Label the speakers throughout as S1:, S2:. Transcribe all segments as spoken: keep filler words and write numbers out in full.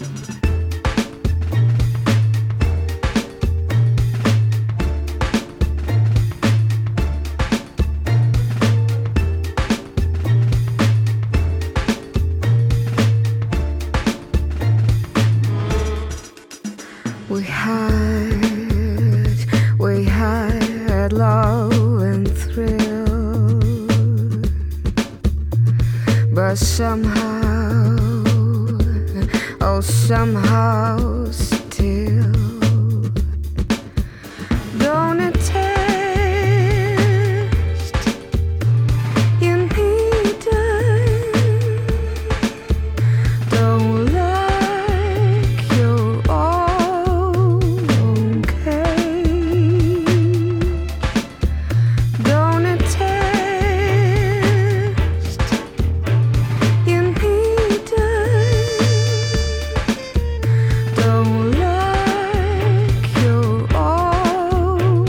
S1: We had, we had love and thrill, but somehow, oh somehow still, don't it taste you need it, don't like your own cage, don't it taste you need it, don't like your own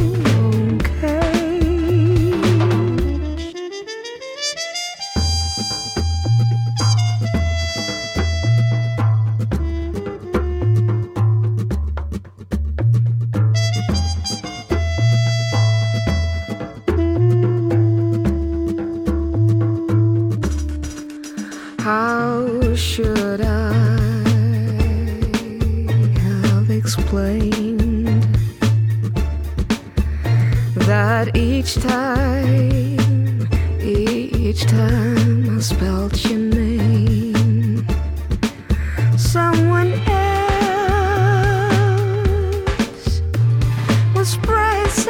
S1: cage. How should I have explained that each time, each time I spelled your name, someone else was present?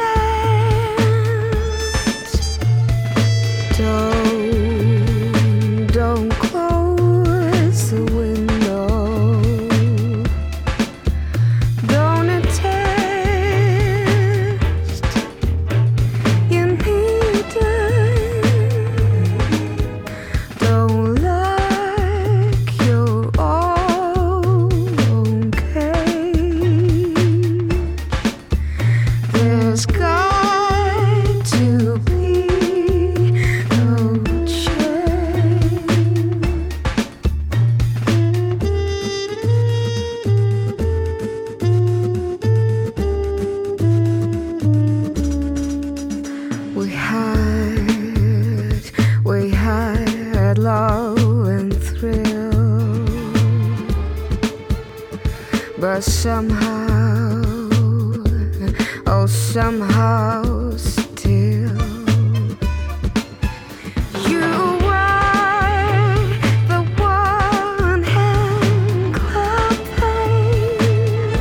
S1: Don't, don't close the window. Don't it taste you need it, don't like your own cage. There's got to be no change. We had, we had love and thrill, but somehow, oh somehow still, you were the one hand clapping.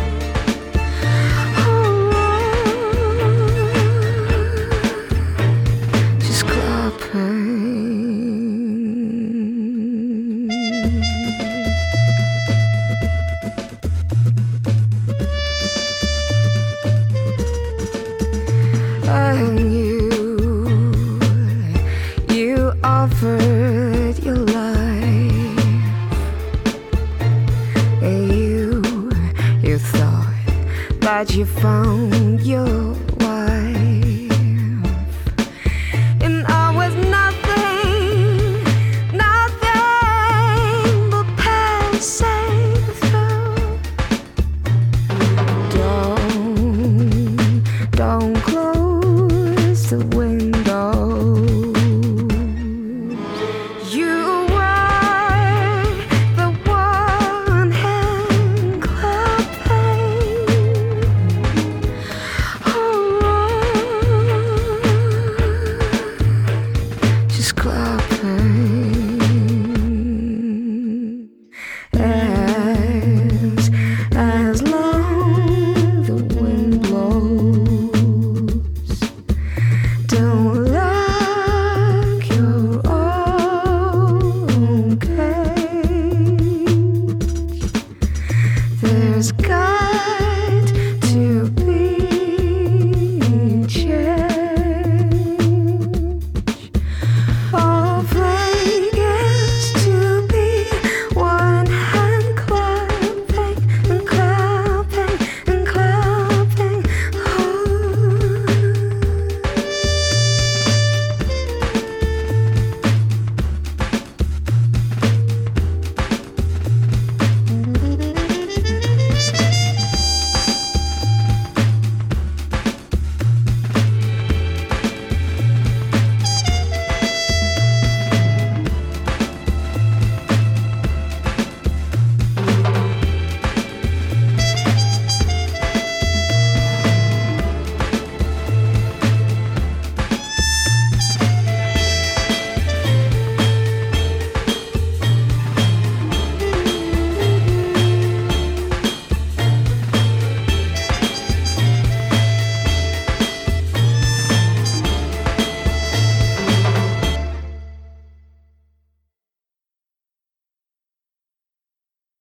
S1: Oh, just clapping. And you, you offered your life, and you, you thought that you found your wife, and I was nothing, nothing but passive.